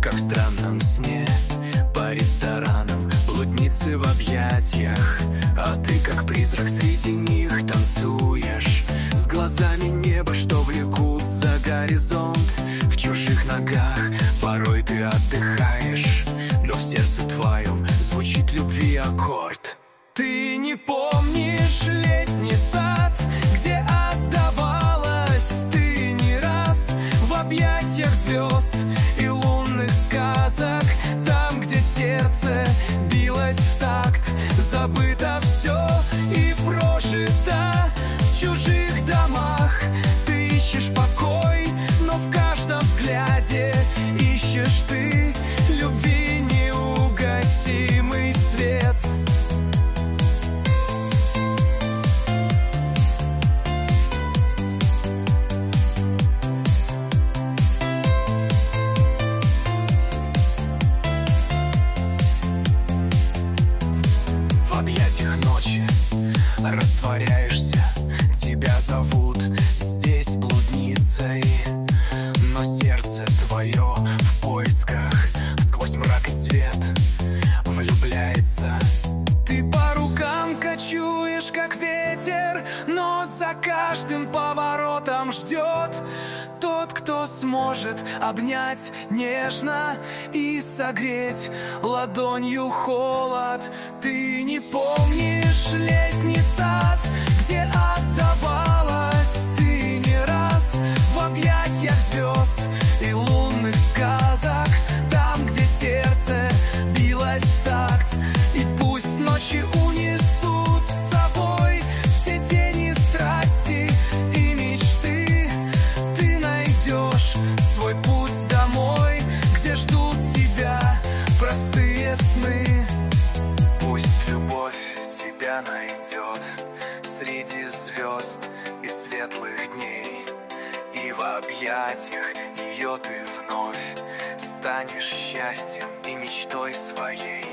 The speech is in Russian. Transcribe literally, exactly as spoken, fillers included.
как в странном сне, по ресторанам, блудницы в объятиях, а ты как призрак среди них танцуешь, с глазами неба, что влекут за горизонт. В чужих ногах порой ты отдыхаешь, но в сердце твоем звучит любви аккорд. Ты не помнишь летний сад, где отдавалась ты не раз в объятиях звезд и лунных сказок, там, где сердце билось в такт. Забыто все и прожито в чужих домах. Ты ищешь покой, но в каждом взгляде ищешь ты любви неугасимый свет. В объятиях ночи растворяешься, тебя зовут здесь блудницей, но сердце твое в поисках сквозь мрак и свет влюбляется. Ты по рукам кочуешь, как ветер, но за каждым поворотом ждет тот, кто сможет обнять нежно и согреть ладонью холод. Ты не помнишь летний сад, где отдавалась ты не раз в объятиях звезд и лунных сказок, там, где сердце билось в такт. И пусть ночи унесут с собой все тени страсти и мечты, ты найдешь свой путь домой, где ждут тебя простые сны. Пусть любовь тебя найдет среди звезд и светлых дней, и в объятиях ее ты вновь станешь счастьем и мечтой своей.